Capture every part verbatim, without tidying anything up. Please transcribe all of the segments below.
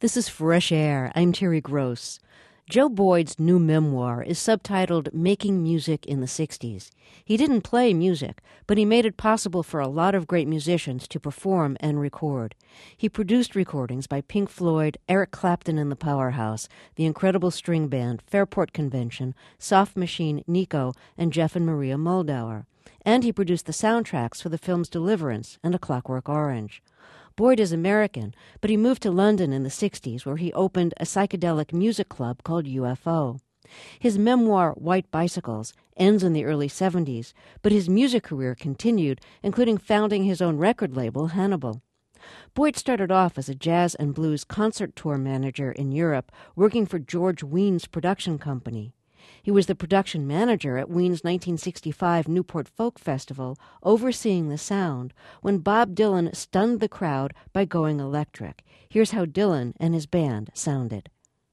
This is Fresh Air. I'm Terry Gross. Joe Boyd's new memoir is subtitled Making Music in the sixties. He didn't play music, but he made it possible for a lot of great musicians to perform and record. He produced recordings by Pink Floyd, Eric Clapton and the Powerhouse, the Incredible String Band, Fairport Convention, Soft Machine, Nico, and Jeff and Maria Moldauer. And he produced the soundtracks for the films Deliverance and A Clockwork Orange. Boyd is American, but he moved to London in the sixties, where he opened a psychedelic music club called U F O. His memoir, White Bicycles, ends in the early seventies, but his music career continued, including founding his own record label, Hannibal. Boyd started off as a jazz and blues concert tour manager in Europe, working for George Weins' production company. He was the production manager at Weins' nineteen sixty-five Newport Folk Festival, overseeing the sound, when Bob Dylan stunned the crowd by going electric. Here's how Dylan and his band sounded.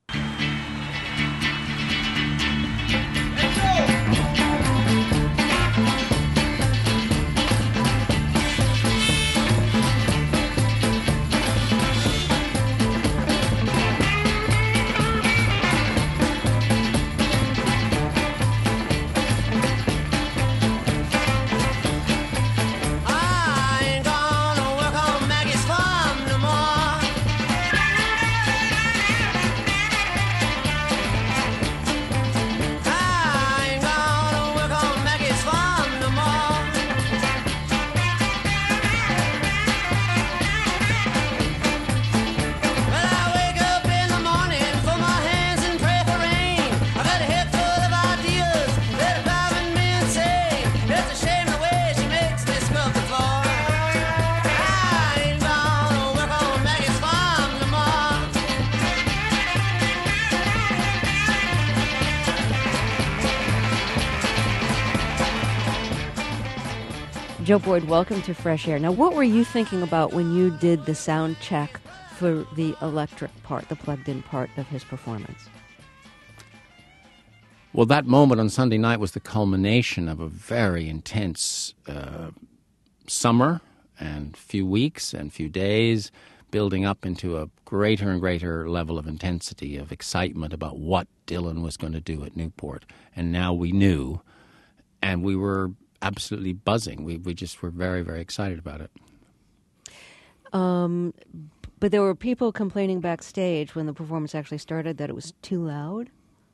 Joe Boyd, welcome to Fresh Air. Now, what were you thinking about when you did the sound check for the electric part, the plugged-in part of his performance? Well, that moment on Sunday night was the culmination of a very intense uh, summer and few weeks and few days, building up into a greater and greater level of intensity, of excitement about what Dylan was going to do at Newport. And now we knew, and we were absolutely buzzing. We we just were very, very excited about it. Um, but there were people complaining backstage when the performance actually started that it was too loud?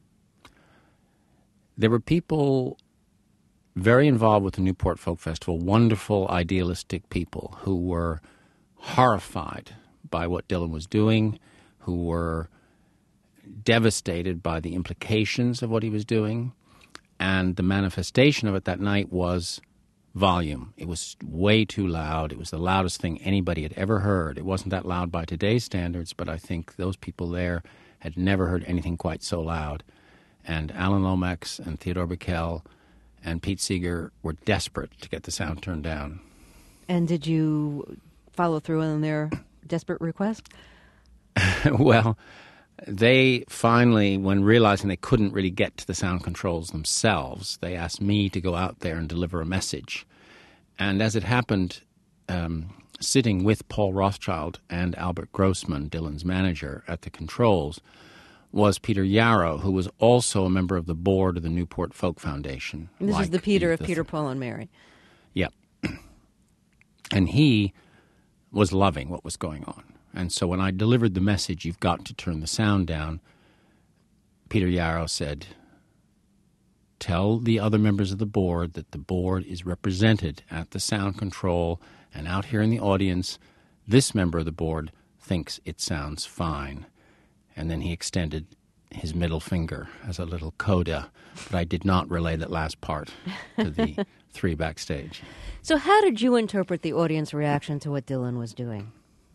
There were people very involved with the Newport Folk Festival, wonderful, idealistic people who were horrified by what Dylan was doing, who were devastated by the implications of what he was doing. And the manifestation of it that night was volume. It was way too loud. It was the loudest thing anybody had ever heard. It wasn't that loud by today's standards, but I think those people there had never heard anything quite so loud. And Alan Lomax and Theodore Bikel and Pete Seeger were desperate to get the sound turned down. And did you follow through on their desperate request? Well, they finally, when realizing they couldn't really get to the sound controls themselves, they asked me to go out there and deliver a message. And as it happened, um, sitting with Paul Rothchild and Albert Grossman, Dylan's manager, at the controls, was Peter Yarrow, who was also a member of the board of the Newport Folk Foundation. And this like is the Peter the, of the Peter, th- Paul, and Mary. Yep. And he was loving what was going on. And so when I delivered the message, you've got to turn the sound down, Peter Yarrow said, tell the other members of the board that the board is represented at the sound control, and out here in the audience, this member of the board thinks it sounds fine. And then he extended his middle finger as a little coda, but I did not relay that last part to the three backstage. So how did you interpret the audience reaction to what Dylan was doing?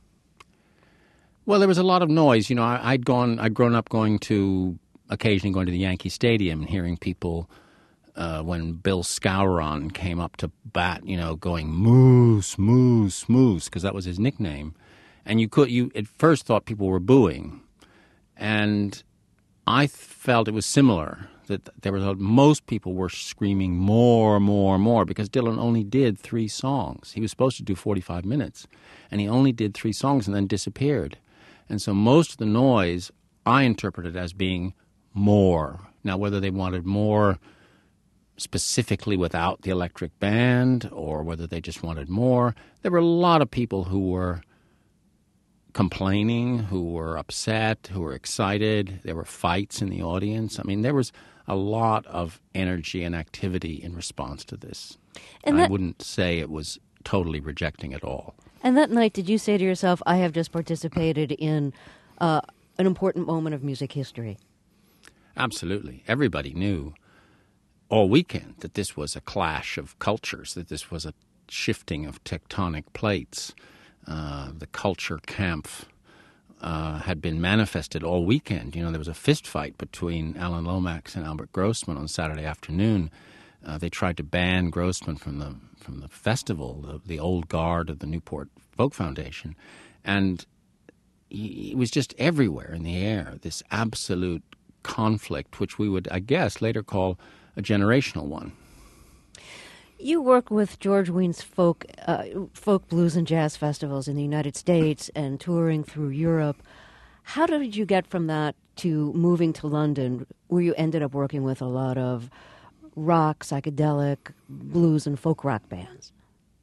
Well, there was a lot of noise. You know, I, I'd gone, I'd grown up going to, occasionally going to the Yankee Stadium and hearing people, uh, when Bill Skowron came up to bat, you know, going Moose, Moose, Moose, because that was his nickname. And you could, you at first thought people were booing. And I felt it was similar, that there was a, most people were screaming more, more, more, because Dylan only did three songs. He was supposed to do forty-five minutes, and he only did three songs and then disappeared. And so most of the noise I interpreted as being more. Now, whether they wanted more specifically without the electric band or whether they just wanted more, there were a lot of people who were complaining, who were upset, who were excited. There were fights in the audience. I mean, there was a lot of energy and activity in response to this. And that, I wouldn't say it was totally rejecting it all. And that night, did you say to yourself, I have just participated in uh, an important moment of music history? Absolutely. Everybody knew all weekend that this was a clash of cultures, that this was a shifting of tectonic plates. Uh, the culture camp uh, had been manifested all weekend. You know, there was a fist fight between Alan Lomax and Albert Grossman on Saturday afternoon. Uh, they tried to ban Grossman from the from the festival, the, the old guard of the Newport Folk Foundation. And he, it was just everywhere in the air, this absolute conflict, which we would, I guess, later call a generational one. You work with George Weah's folk, uh, folk blues and jazz festivals in the United States and touring through Europe. How did you get from that to moving to London, where you ended up working with a lot of rock, psychedelic, blues, and folk rock bands?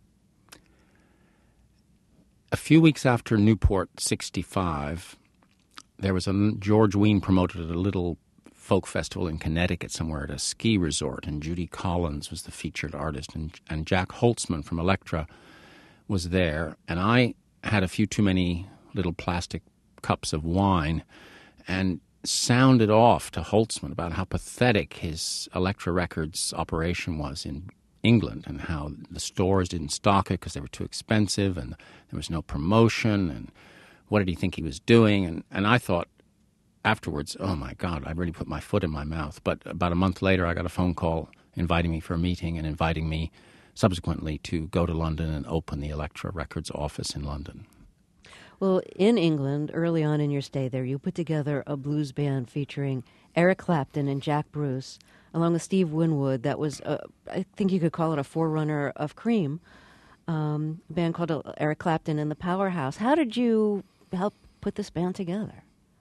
A few weeks after Newport sixty-five, there was a George Weah promoted a little folk festival in Connecticut somewhere at a ski resort, and Judy Collins was the featured artist, and, and Jack Holtzman from Elektra was there. And I had a few too many little plastic cups of wine and sounded off to Holtzman about how pathetic his Elektra Records operation was in England and how the stores didn't stock it because they were too expensive and there was no promotion, and what did he think he was doing? And, and I thought, afterwards, oh my God, I really put my foot in my mouth. But about a month later, I got a phone call inviting me for a meeting and inviting me subsequently to go to London and open the Elektra Records office in London. Well, in England, early on in your stay there, you put together a blues band featuring Eric Clapton and Jack Bruce, along with Steve Winwood. That was, a, I think you could call it a forerunner of Cream, um, a band called Eric Clapton and the Powerhouse. How did you help put this band together?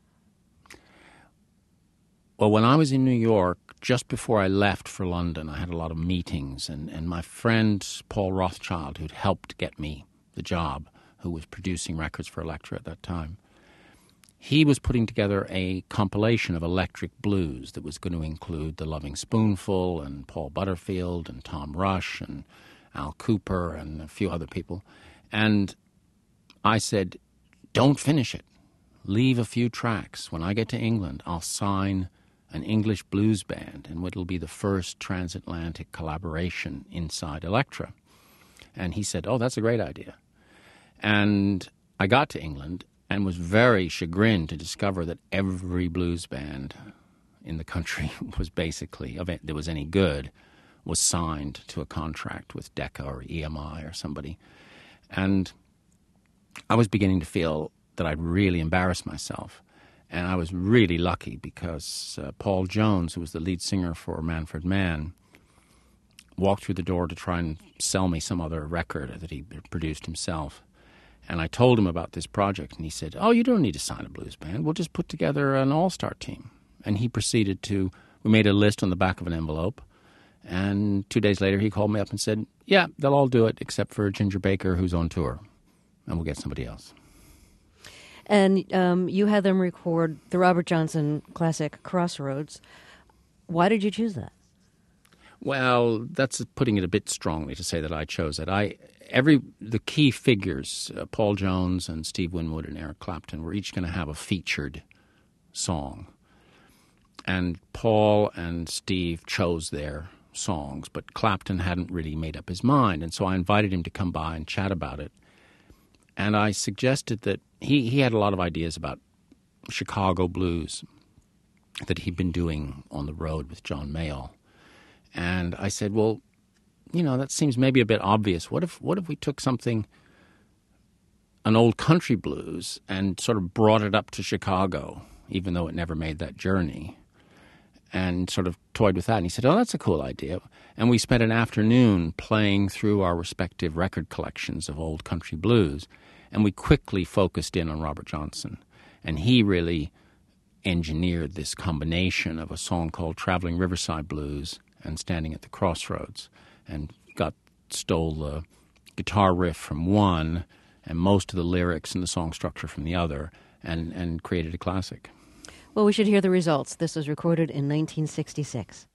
Well, when I was in New York, just before I left for London, I had a lot of meetings, and, and my friend Paul Rothchild, who'd helped get me the job, who was producing records for Elektra at that time, he was putting together a compilation of electric blues that was going to include The Loving Spoonful and Paul Butterfield and Tom Rush and Al Cooper and a few other people. And I said, don't finish it. Leave a few tracks. When I get to England, I'll sign an English blues band, and it'll be the first transatlantic collaboration inside Elektra. And he said, oh, that's a great idea. And I got to England and was very chagrined to discover that every blues band in the country was basically, of it that was any good, was signed to a contract with Decca or E M I or somebody. And I was beginning to feel that I'd really embarrassed myself. And I was really lucky because uh, Paul Jones, who was the lead singer for Manfred Mann, walked through the door to try and sell me some other record that he produced himself. And I told him about this project, and he said, oh, you don't need to sign a blues band. We'll just put together an all-star team. And he proceeded to, we made a list on the back of an envelope, and two days later he called me up and said, yeah, they'll all do it except for Ginger Baker, who's on tour, and we'll get somebody else. And um, you had them record the Robert Johnson classic Crossroads. Why did you choose that? Well, that's putting it a bit strongly to say that I chose it. I every the key figures, uh, Paul Jones and Steve Winwood and Eric Clapton, were each going to have a featured song. And Paul and Steve chose their songs, but Clapton hadn't really made up his mind. And so I invited him to come by and chat about it. And I suggested that he, he had a lot of ideas about Chicago blues that he'd been doing on the road with John Mayall. And I said, well, you know, that seems maybe a bit obvious. What if what if we took something, an old country blues, and sort of brought it up to Chicago, even though it never made that journey, and sort of toyed with that. And he said, oh, that's a cool idea. And we spent an afternoon playing through our respective record collections of old country blues. And we quickly focused in on Robert Johnson. And he really engineered this combination of a song called Traveling Riverside Blues and Standing at the Crossroads, and got stole the guitar riff from one and most of the lyrics and the song structure from the other, and, and created a classic. Well, we should hear the results. This was recorded in nineteen sixty-six.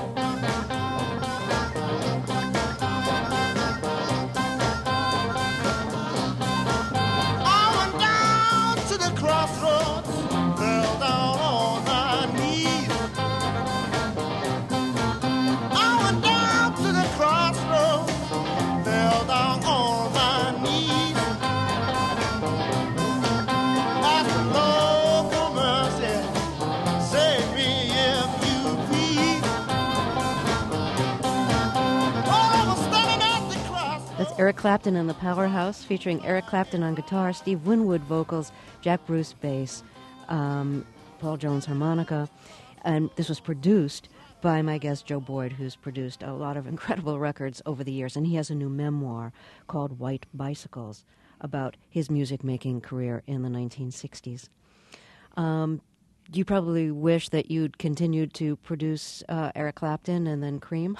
Eric Clapton and the Powerhouse, featuring Eric Clapton on guitar, Steve Winwood vocals, Jack Bruce bass, um, Paul Jones harmonica. And this was produced by my guest Joe Boyd, who's produced a lot of incredible records over the years. And he has a new memoir called White Bicycles about his music-making career in the nineteen sixties. Um, you probably wish that you'd continued to produce uh, Eric Clapton and then Cream.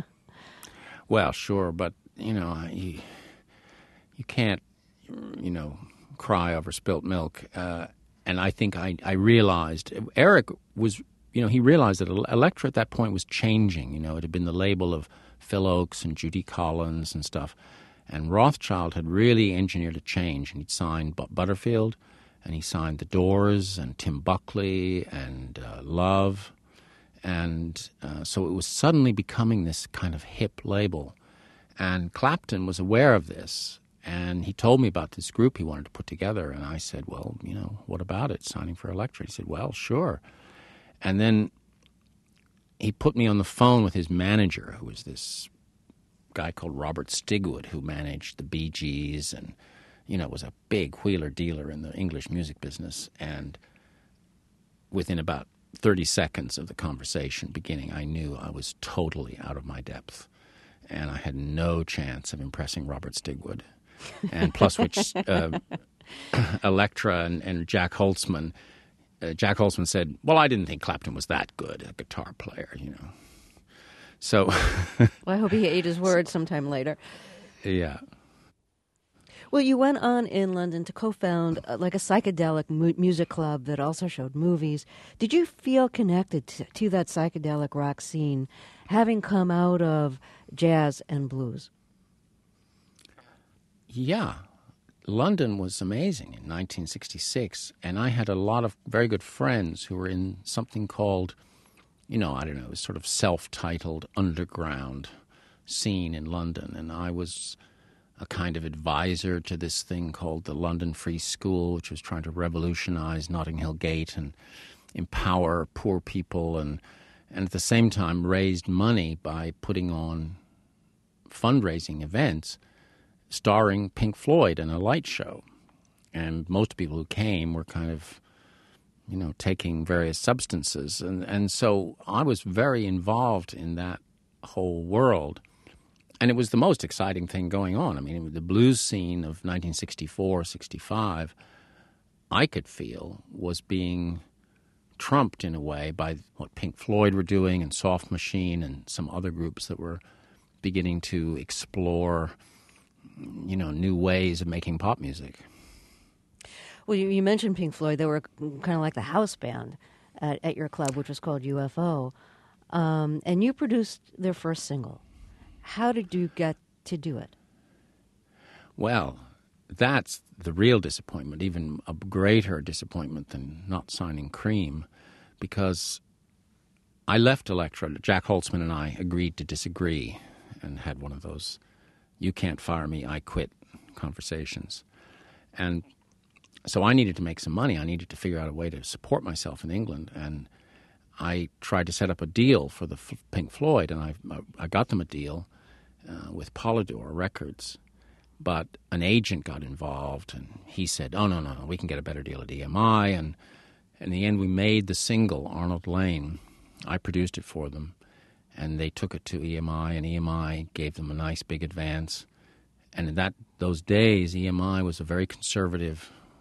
Well, sure, but you know, you, you can't, you know, cry over spilt milk. Uh, and I think I, I realized, Eric was, you know, he realized that Elektra at that point was changing. You know, it had been the label of Phil Ochs and Judy Collins and stuff. And Rothschild had really engineered a change. And he'd signed Butterfield, and he signed The Doors and Tim Buckley and uh, Love. And uh, so it was suddenly becoming this kind of hip label. And Clapton was aware of this, and he told me about this group he wanted to put together. And I said, well, you know, what about it, signing for Elektra? He said, well, sure. And then he put me on the phone with his manager, who was this guy called Robert Stigwood, who managed the Bee Gees and, you know, was a big wheeler dealer in the English music business. And within about thirty seconds of the conversation beginning, I knew I was totally out of my depth. And I had no chance of impressing Robert Stigwood. And plus which uh, Elektra and, and Jack Holtzman, uh, Jack Holtzman said, well, I didn't think Clapton was that good a guitar player, you know. So... well, I hope he ate his words sometime later. Yeah. Well, you went on in London to co-found uh, like a psychedelic mu- music club that also showed movies. Did you feel connected to, to that psychedelic rock scene, having come out of jazz and blues? Yeah. London was amazing in nineteen sixty-six, and I had a lot of very good friends who were in something called, you know, I don't know, it was sort of self-titled underground scene in London, and I was a kind of advisor to this thing called the London Free School, which was trying to revolutionize Notting Hill Gate and empower poor people, and and at the same time raised money by putting on fundraising events starring Pink Floyd and a light show. And most people who came were kind of, you know, taking various substances. And, and so I was very involved in that whole world. And it was the most exciting thing going on. I mean, the blues scene of nineteen sixty-four, sixty-five, I could feel was being trumped in a way by what Pink Floyd were doing and Soft Machine and some other groups that were beginning to explore, you know, new ways of making pop music. Well, you, you mentioned Pink Floyd. They were kind of like the house band at, at your club, which was called U F O. Um, and you produced their first single. How did you get to do it? Well, that's the real disappointment, even a greater disappointment than not signing Cream, because I left Elektra. Jack Holtzman and I agreed to disagree and had one of those you can't fire me, I quit conversations. And so I needed to make some money. I needed to figure out a way to support myself in England. And I tried to set up a deal for the F- Pink Floyd, and I, I got them a deal uh, with Polydor Records. But an agent got involved, and he said, oh, no, no, no, we can get a better deal at E M I. And in the end, we made the single, Arnold Lane. I produced it for them. And they took it to E M I, and E M I gave them a nice big advance. And in that those days, E M I was a very conservative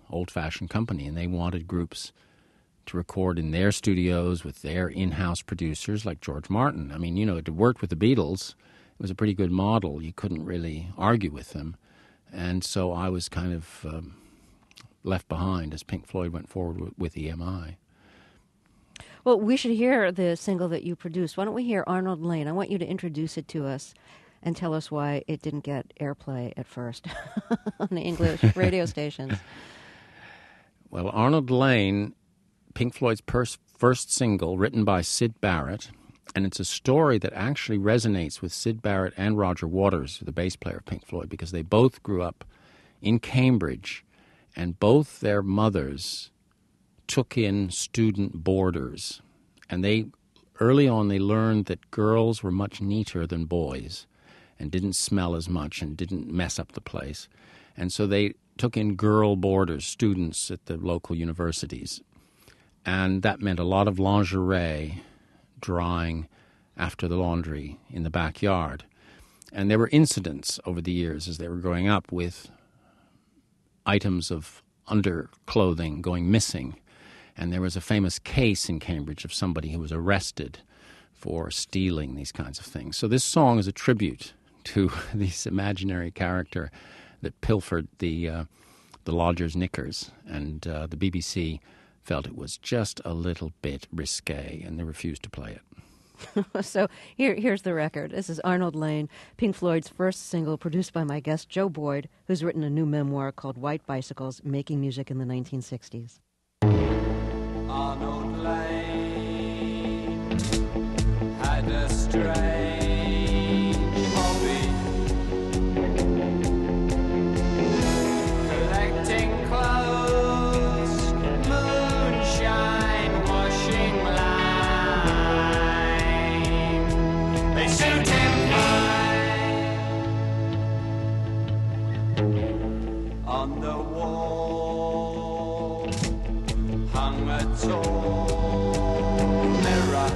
old-fashioned company, and they wanted groups to record in their studios with their in-house producers like George Martin. I mean, you know, it had worked with the Beatles. It was a pretty good model. You couldn't really argue with them. And so I was kind of um, left behind as Pink Floyd went forward with, with E M I. Well, we should hear the single that you produced. Why don't we hear Arnold Layne? I want you to introduce it to us and tell us why it didn't get airplay at first on the English radio stations. Well, Arnold Layne, Pink Floyd's pers- first single, written by Syd Barrett, and it's a story that actually resonates with Syd Barrett and Roger Waters, the bass player of Pink Floyd, because they both grew up in Cambridge, and both their mothers took in student boarders. And they, early on, they learned that girls were much neater than boys and didn't smell as much and didn't mess up the place. And so they took in girl boarders, students at the local universities. And that meant a lot of lingerie drying after the laundry in the backyard. And there were incidents over the years as they were growing up with items of underclothing going missing. And there was a famous case in Cambridge of somebody who was arrested for stealing these kinds of things. So this song is a tribute to this imaginary character that pilfered the uh, the lodger's knickers, and uh, the B B C felt it was just a little bit risque, and they refused to play it. So here, here's the record. This is Arnold Layne, Pink Floyd's first single, produced by my guest Joe Boyd, who's written a new memoir called White Bicycles, Making Music in the nineteen sixties. Arnold Layne had a strange hobby, collecting clothes, moonshine, washing line. They suit him fine. On the wall hung a tall mirror,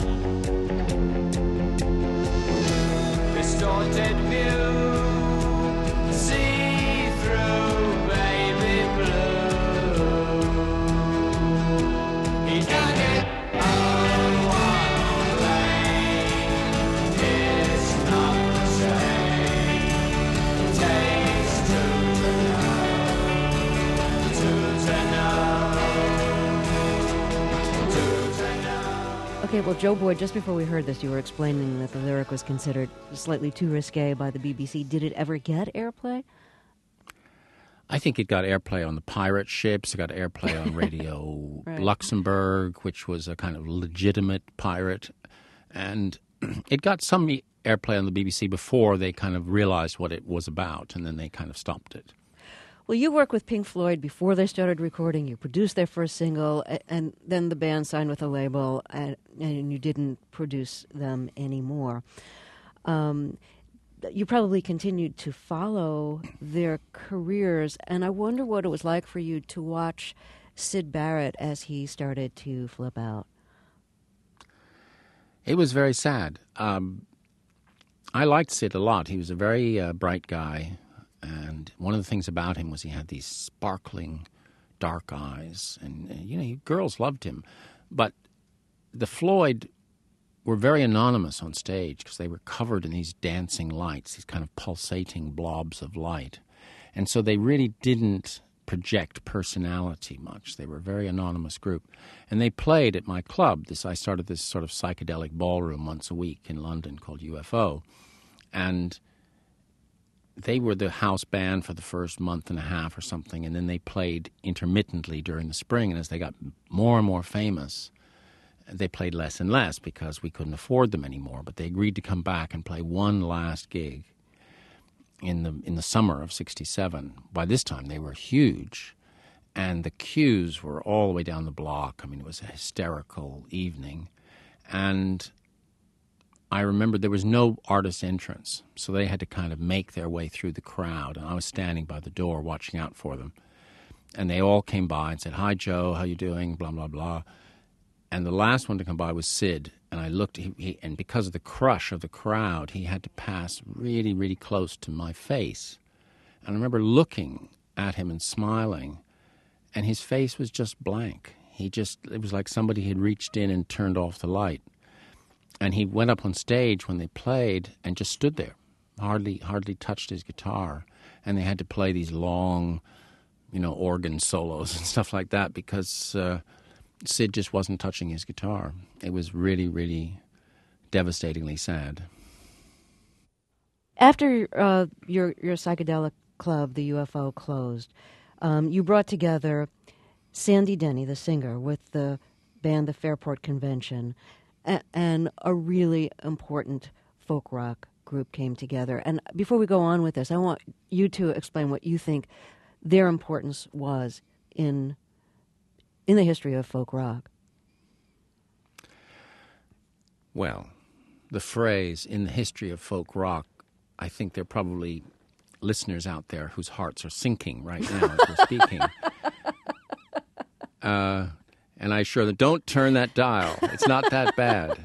distorted view, see through baby blue. He dug it on one lane, it's not the same. Takes two to know, two to know. Okay, well, Joe Boyd, just before we heard this, you were explaining that the lyric was considered slightly too risque by the B B C. Did it ever get airplay? I think it got airplay on the pirate ships. It got airplay on Radio Right. Luxembourg, which was a kind of legitimate pirate. And it got some e- airplay on the B B C before they kind of realized what it was about, and then they kind of stopped it. Well, you worked with Pink Floyd before they started recording. You produced their first single, a- and then the band signed with a label, and, and you didn't produce them anymore. Um, you probably continued to follow their careers, and I wonder what it was like for you to watch Syd Barrett as he started to flip out. It was very sad. Um, I liked Syd a lot. He was a very uh, bright guy, and one of the things about him was he had these sparkling dark eyes, and, uh, you know, girls loved him. But the Floyd were very anonymous on stage because they were covered in these dancing lights, these kind of pulsating blobs of light. And so they really didn't project personality much. They were a very anonymous group. And they played at my club. This I started this sort of psychedelic ballroom once a week in London called U F O. And they were the house band for the first month and a half or something, and then they played intermittently during the spring. And as they got more and more famous, they played less and less because we couldn't afford them anymore. But they agreed to come back and play one last gig in the in the summer of sixty-seven. By this time, they were huge, and the queues were all the way down the block. I mean, it was a hysterical evening. And I remember there was no artist entrance, so they had to kind of make their way through the crowd, and I was standing by the door watching out for them. And they all came by and said, "Hi, Joe, how you doing?" Blah, blah, blah. And the last one to come by was Syd, and I looked, he, he, and because of the crush of the crowd, he had to pass really, really close to my face. And I remember looking at him and smiling, and his face was just blank. He just, it was like somebody had reached in and turned off the light. And he went up on stage when they played and just stood there, hardly hardly touched his guitar. And they had to play these long, you know, organ solos and stuff like that because uh, Sid just wasn't touching his guitar. It was really, really devastatingly sad. After uh, your your psychedelic club, the U F O, closed, um, you brought together Sandy Denny, the singer, with the band, the Fairport Convention, a- and a really important folk rock group came together. And before we go on with this, I want you to explain what you think their importance was in in the history of folk rock. Well, the phrase, in the history of folk rock, I think there are probably listeners out there whose hearts are sinking right now as we're speaking. Uh, and I assure them, don't turn that dial. It's not that bad.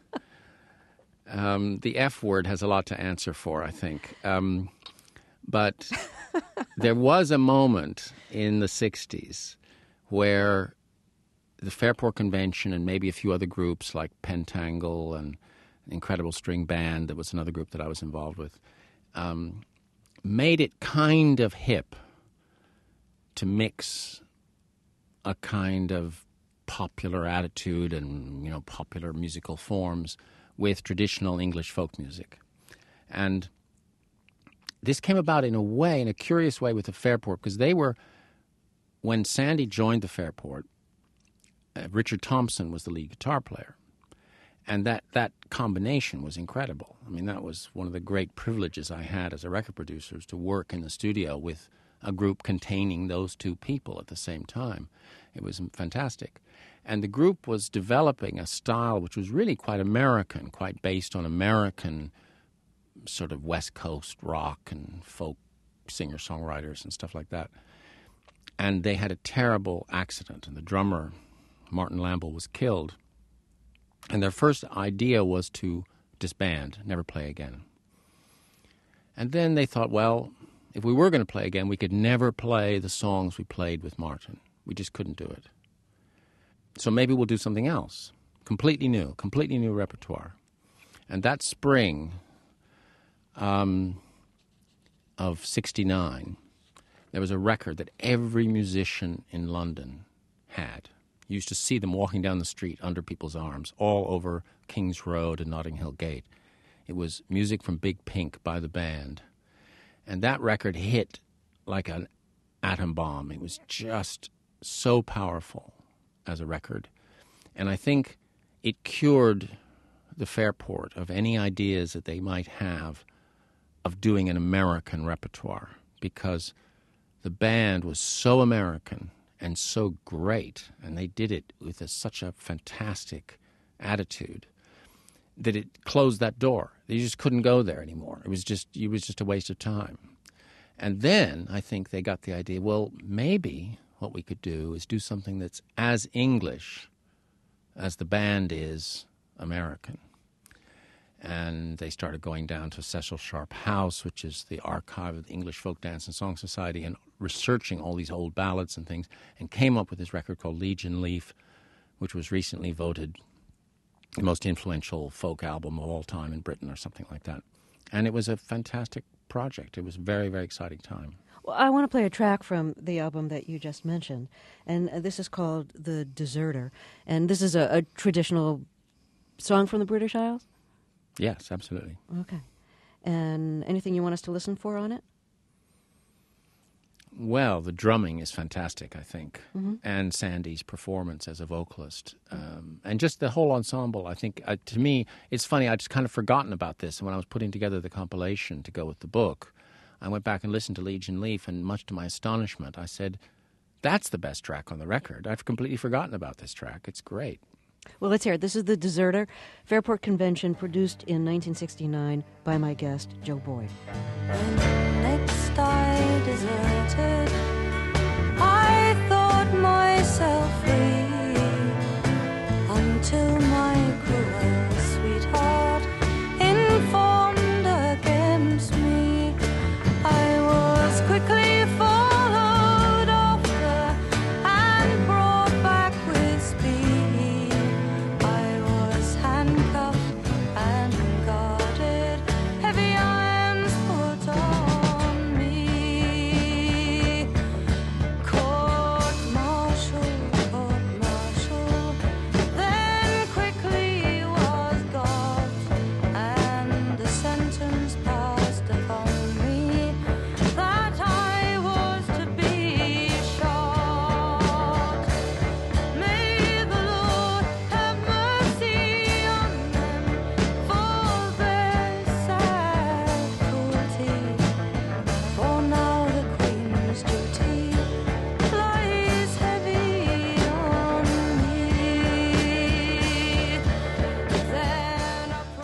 Um, the F word has a lot to answer for, I think. Um, but there was a moment in the sixties where the Fairport Convention and maybe a few other groups like Pentangle and Incredible String Band, that was another group that I was involved with, um, made it kind of hip to mix a kind of popular attitude and, you know, popular musical forms with traditional English folk music. And this came about in a way, in a curious way with the Fairport, because they were, when Sandy joined the Fairport, uh, Richard Thompson was the lead guitar player. And that, that combination was incredible. I mean, that was one of the great privileges I had as a record producer, was to work in the studio with a group containing those two people at the same time. It was fantastic. And the group was developing a style which was really quite American, quite based on American sort of West Coast rock and folk singer-songwriters and stuff like that. And they had a terrible accident, and the drummer, Martin Lamble, was killed. And their first idea was to disband, never play again. And then they thought, well, if we were going to play again, we could never play the songs we played with Martin. We just couldn't do it. So maybe we'll do something else, completely new, completely new repertoire. And that spring um, of sixty-nine, there was a record that every musician in London had. You used to see them walking down the street under people's arms, all over King's Road and Notting Hill Gate. It was music from Big Pink by the band. And that record hit like an atom bomb. It was just so powerful as a record. And I think it cured the Fairport of any ideas that they might have of doing an American repertoire, because the band was so American and so great, and they did it with a, such a fantastic attitude, that it closed that door. You just couldn't go there anymore. It was just it was just a waste of time. And then I think they got the idea, well, maybe what we could do is do something that's as English as the band is American. And they started going down to Cecil Sharp House, which is the archive of the English Folk Dance and Song Society, and researching all these old ballads and things, and came up with this record called Legion Leaf, which was recently voted the most influential folk album of all time in Britain or something like that. And it was a fantastic project. It was a very, very exciting time. Well, I want to play a track from the album that you just mentioned, and this is called The Deserter. And this is a, a traditional song from the British Isles? Yes, absolutely. Okay. And anything you want us to listen for on it? Well, the drumming is fantastic, I think, mm-hmm. and Sandy's performance as a vocalist. Um, and just the whole ensemble, I think, uh, to me, it's funny, I'd just kind of forgotten about this. And when I was putting together the compilation to go with the book, I went back and listened to Legion Leaf, and much to my astonishment, I said, that's the best track on the record. I've completely forgotten about this track. It's great. Well, let's hear it. This is The Deserter, Fairport Convention, produced in nineteen sixty-nine by my guest, Joe Boyd. When next I deserted, I thought myself free, until my cruel sweetheart informed against me. I was quickly followed after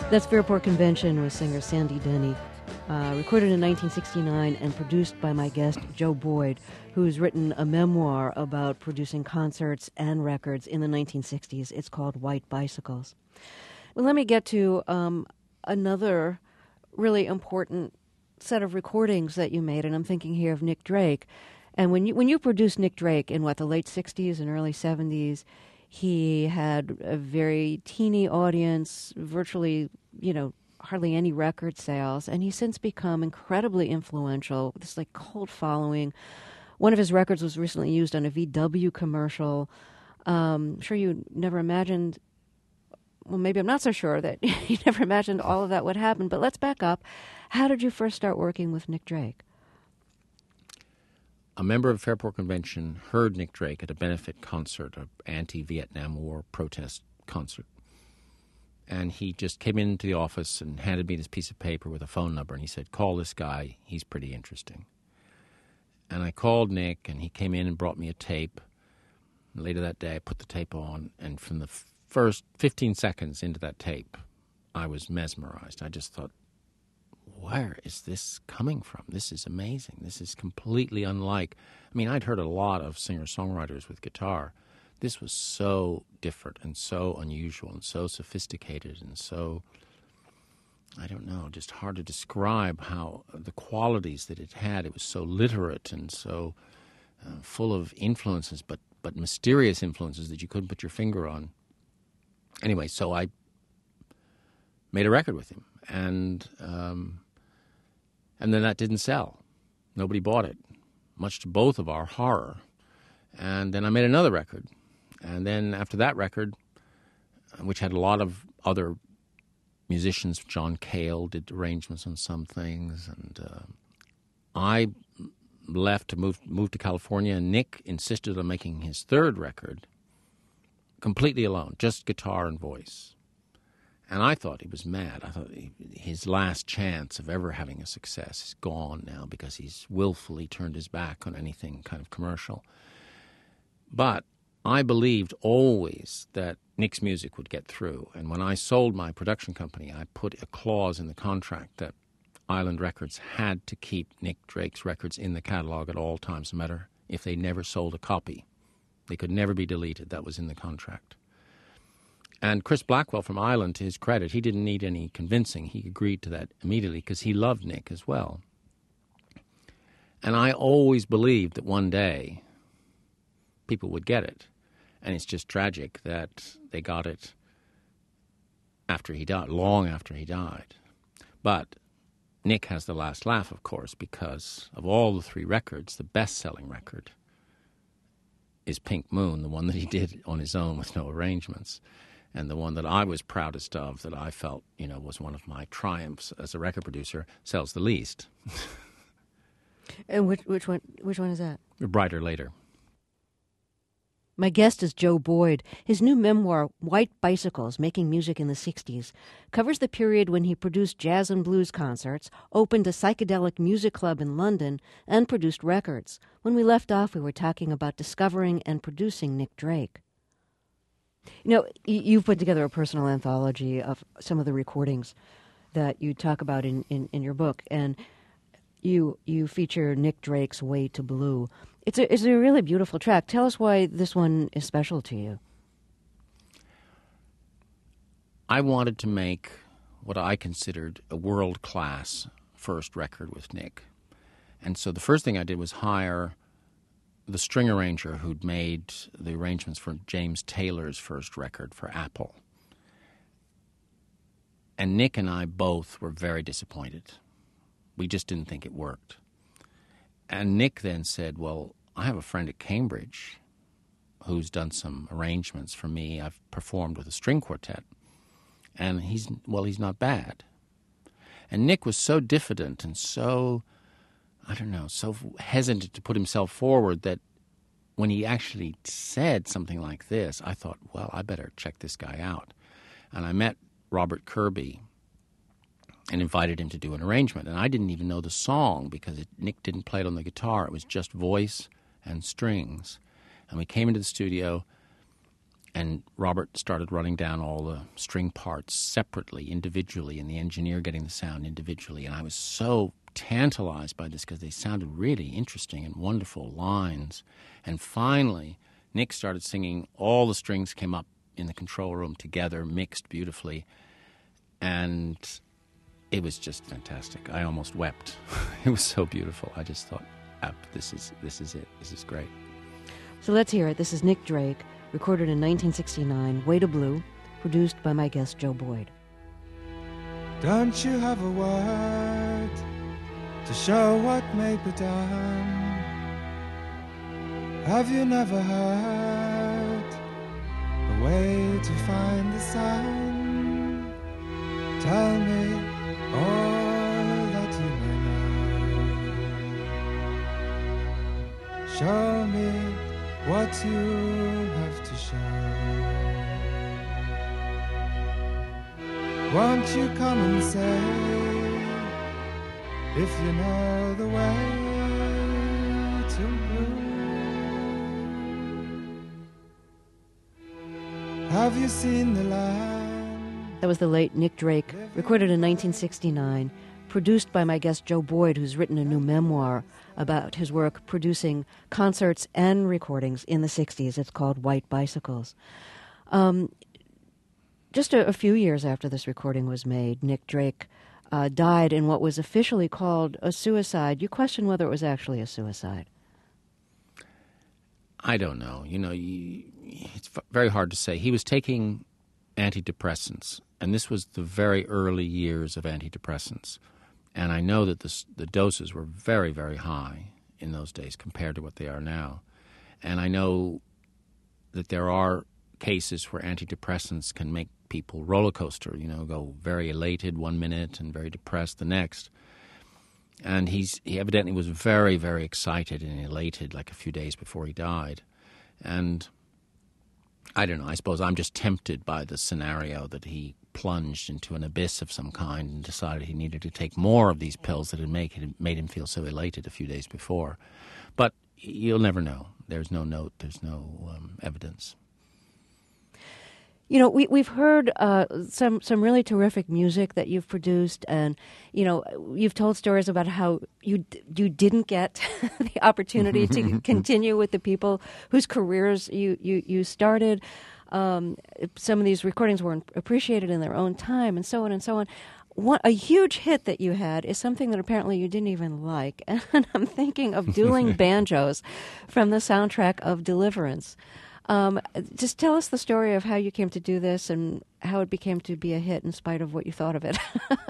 That's Fairport Convention with singer Sandy Denny, uh, recorded in nineteen sixty-nine and produced by my guest Joe Boyd, who's written a memoir about producing concerts and records in the nineteen sixties. It's called White Bicycles. Well, let me get to um, another really important set of recordings that you made, and I'm thinking here of Nick Drake. And when you when you produced Nick Drake in, what, the late sixties and early seventies, he had a very teeny audience, virtually, you know, hardly any record sales, and he's since become incredibly influential, this like cult following. One of his records was recently used on a V W commercial. Um, I'm sure you never imagined, well, maybe I'm not so sure that you never imagined all of that would happen, but let's back up. How did you first start working with Nick Drake? A member of Fairport Convention heard Nick Drake at a benefit concert, an anti-Vietnam War protest concert. And he just came into the office and handed me this piece of paper with a phone number, and he said, call this guy, he's pretty interesting. And I called Nick, and he came in and brought me a tape. Later that day, I put the tape on, and from the first fifteen seconds into that tape, I was mesmerized. I just thought, where is this coming from? This is amazing. This is completely unlike... I mean, I'd heard a lot of singer-songwriters with guitar. This was so different and so unusual and so sophisticated and so, I don't know, just hard to describe how the qualities that it had. It was so literate and so uh, full of influences, but, but mysterious influences that you couldn't put your finger on. Anyway, so I made a record with him, and um, and then that didn't sell. Nobody bought it, much to both of our horror. And then I made another record. And then after that record, which had a lot of other musicians, John Cale did arrangements on some things, and uh, I left to move, move to California, and Nick insisted on making his third record completely alone, just guitar and voice. And I thought he was mad. I thought he, his last chance of ever having a success is gone now because he's willfully turned his back on anything kind of commercial. But I believed always that Nick's music would get through. And when I sold my production company, I put a clause in the contract that Island Records had to keep Nick Drake's records in the catalog at all times, no matter if they never sold a copy. They could never be deleted. That was in the contract. And Chris Blackwell from Island, to his credit, he didn't need any convincing. He agreed to that immediately because he loved Nick as well. And I always believed that one day people would get it. And it's just tragic that they got it after he died, long after he died. But Nick has the last laugh, of course, because of all the three records, the best-selling record is Pink Moon, the one that he did on his own with no arrangements. And the one that I was proudest of, that I felt, you know, was one of my triumphs as a record producer, sells the least. And which which one which one is that? Brighter Later. My guest is Joe Boyd. His new memoir, White Bicycles, Making Music in the sixties, covers the period when he produced jazz and blues concerts, opened a psychedelic music club in London, and produced records. When we left off, we were talking about discovering and producing Nick Drake. You know, you've put together a personal anthology of some of the recordings that you talk about in, in, in your book, and you you feature Nick Drake's Way to Blue. It's a, it's a really beautiful track. Tell us why this one is special to you. I wanted to make what I considered a world-class first record with Nick. And so the first thing I did was hire the string arranger who'd made the arrangements for James Taylor's first record for Apple. And Nick and I both were very disappointed. We just didn't think it worked. And Nick then said, well, I have a friend at Cambridge who's done some arrangements for me. I've performed with a string quartet. And he's, well, he's not bad. And Nick was so diffident and so, I don't know, so hesitant to put himself forward that when he actually said something like this, I thought, well, I better check this guy out. And I met Robert Kirby and invited him to do an arrangement. And I didn't even know the song because it, Nick didn't play it on the guitar. It was just voice and strings. And we came into the studio, and and Robert started running down all the string parts separately, individually, and the engineer getting the sound individually. And I was so tantalized by this because they sounded really interesting and wonderful lines. And finally, Nick started singing. All the strings came up in the control room together, mixed beautifully. And it was just fantastic. I almost wept. It was so beautiful. I just thought, ah, this is this is it. This is great. So let's hear it. This is Nick Drake, recorded in nineteen sixty-nine, Way to Blue, produced by my guest Joe Boyd. Don't you have a word to show what may be done? Have you never heard a way to find the sun? Tell me all that you may know. Show me what you have to show. Won't you come and say if you know the way to blue? Have you seen the land? That was the late Nick Drake, recorded in nineteen sixty-nine, produced by my guest Joe Boyd, who's written a new memoir about his work producing concerts and recordings in the sixties. It's called White Bicycles. Um, just a, a few years after this recording was made, Nick Drake uh, died in what was officially called a suicide. You question whether it was actually a suicide. I don't know. You know, you, it's f- very hard to say. He was taking antidepressants, and this was the very early years of antidepressants. And I know that the, the doses were very, very high in those days compared to what they are now. And I know that there are cases where antidepressants can make people roller coaster, you know, go very elated one minute and very depressed the next. And he's he evidently was very, very excited and elated like a few days before he died. And I don't know, I suppose I'm just tempted by the scenario that he plunged into an abyss of some kind and decided he needed to take more of these pills that had make it, made him feel so elated a few days before. But you'll never know. There's no note, there's no um, evidence. You know, we, we've heard uh, some some really terrific music that you've produced, and, you know, you've told stories about how you you didn't get the opportunity to continue with the people whose careers you, you, you started. Um, some of these recordings weren't appreciated in their own time, and so on and so on. One, a huge hit that you had is something that apparently you didn't even like, and I'm thinking of Dueling Banjos from the soundtrack of Deliverance. Um, just tell us the story of how you came to do this and how it became to be a hit in spite of what you thought of it.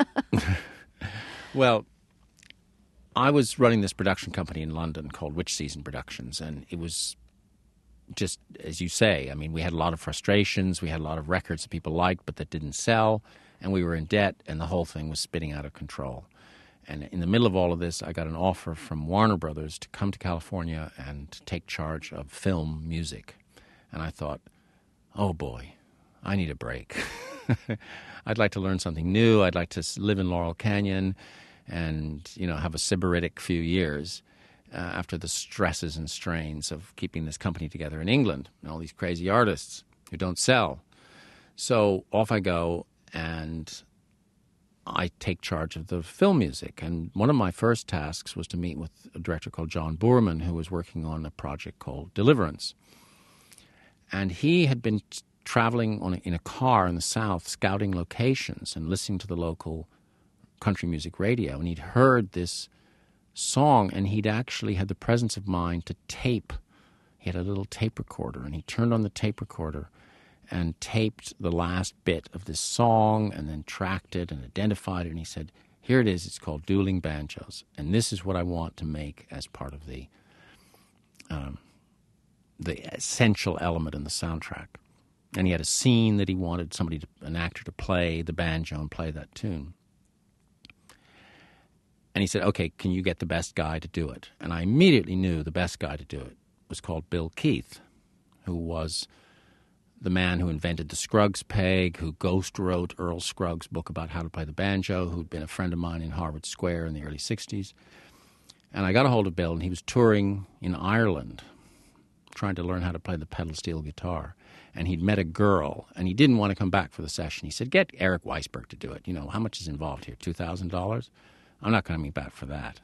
Well, I was running this production company in London called Witch Season Productions, and it was just, as you say, I mean, we had a lot of frustrations, we had a lot of records that people liked but that didn't sell, and we were in debt, and the whole thing was spinning out of control. And in the middle of all of this, I got an offer from Warner Brothers to come to California and take charge of film music. And I thought, oh boy, I need a break. I'd like to learn something new. I'd like to live in Laurel Canyon and, you know, have a sybaritic few years uh, after the stresses and strains of keeping this company together in England and all these crazy artists who don't sell. So off I go, and I take charge of the film music. And one of my first tasks was to meet with a director called John Boorman, who was working on a project called Deliverance. And he had been t- traveling on a, in a car in the South, scouting locations and listening to the local country music radio. And he'd heard this song, and he'd actually had the presence of mind to tape. He had a little tape recorder, and he turned on the tape recorder and taped the last bit of this song and then tracked it and identified it. And he said, here it is. It's called Dueling Banjos. And this is what I want to make as part of the... Um, the essential element in the soundtrack. And he had a scene that he wanted somebody, to, an actor, to play the banjo and play that tune. And he said, okay, can you get the best guy to do it? And I immediately knew the best guy to do it was called Bill Keith, who was the man who invented the Scruggs peg, who ghost wrote Earl Scruggs' book about how to play the banjo, who'd been a friend of mine in Harvard Square in the early sixties. And I got a hold of Bill, and he was touring in Ireland, trying to learn how to play the pedal steel guitar. and he'd met a girl, and he didn't want to come back for the session. He said, get Eric Weisberg to do it. You know, how much is involved here? two thousand dollars? I'm not coming back for that.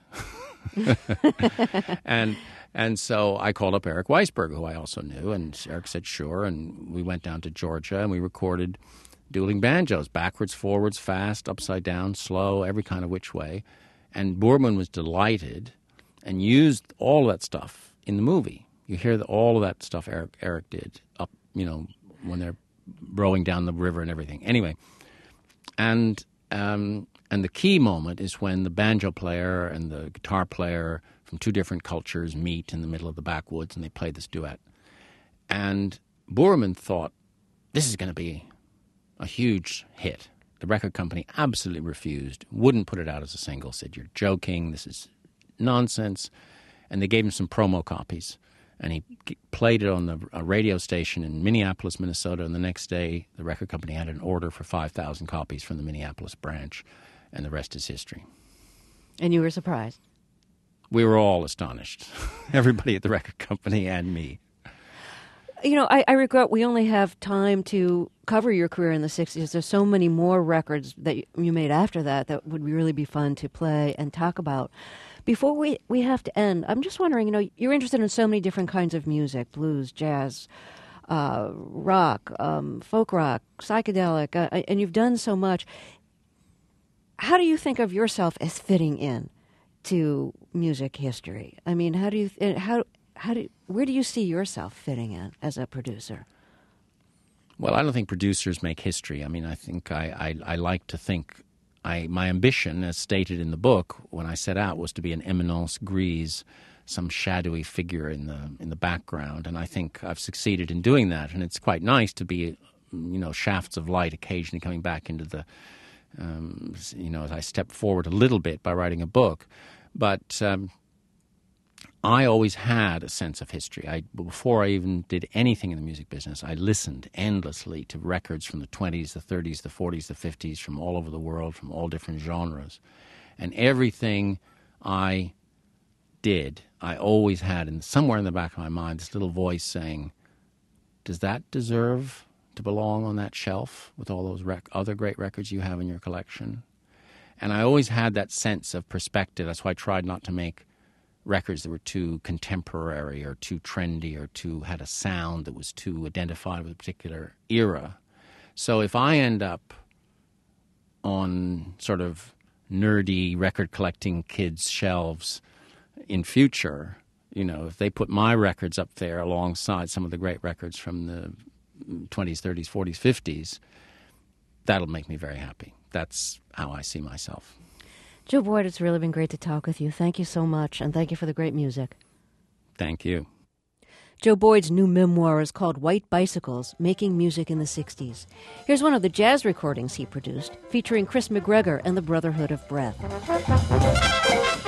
and and so I called up Eric Weisberg, who I also knew, and Eric said, sure, and we went down to Georgia, and we recorded dueling banjos, backwards, forwards, fast, upside down, slow, every kind of which way. And Boorman was delighted and used all that stuff in the movie. You hear the, all of that stuff Eric, Eric did up, you know, when they're rowing down the river and everything. Anyway, and um, and the key moment is when the banjo player and the guitar player from two different cultures meet in the middle of the backwoods, and they play this duet. And Boorman thought, this is going to be a huge hit. The record company absolutely refused, wouldn't put it out as a single, said, you're joking, this is nonsense. And they gave him some promo copies. And he played it on the a radio station in Minneapolis, Minnesota, and the next day the record company had an order for five thousand copies from the Minneapolis branch, and the rest is history. And you were surprised? We were all astonished, everybody at the record company and me. You know, I, I regret we only have time to cover your career in the sixties. There's so many more records that you made after that that would really be fun to play and talk about. Before we, we have to end, I'm just wondering, you know, you're interested in so many different kinds of music, blues, jazz, uh, rock, um, folk rock, psychedelic, uh, and you've done so much. How do you think of yourself as fitting in to music history? I mean, how do you, how, how do, where do you see yourself fitting in as a producer? Well, I don't think producers make history. I mean, I think I, I, I like to think I, my ambition, as stated in the book, when I set out, was to be an eminence grise, some shadowy figure in the in the background, and I think I've succeeded in doing that. And it's quite nice to be, you know, shafts of light occasionally coming back into the, um, you know, as I step forward a little bit by writing a book. But um, I always had a sense of history. I, before I even did anything in the music business, I listened endlessly to records from the twenties, the thirties, the forties, the fifties, from all over the world, from all different genres. And everything I did, I always had, in, somewhere in the back of my mind, this little voice saying, does that deserve to belong on that shelf with all those rec- other great records you have in your collection? And I always had that sense of perspective. That's why I tried not to make records that were too contemporary or too trendy or too had a sound that was too identified with a particular era. So if I end up on sort of nerdy record collecting kids' shelves in future, you know, if they put my records up there alongside some of the great records from the twenties, thirties, forties, fifties, that'll make me very happy. That's how I see myself. Joe Boyd, it's really been great to talk with you. Thank you so much, and thank you for the great music. Thank you. Joe Boyd's new memoir is called White Bicycles, Making Music in the sixties. Here's one of the jazz recordings he produced, featuring Chris McGregor and the Brotherhood of Breath.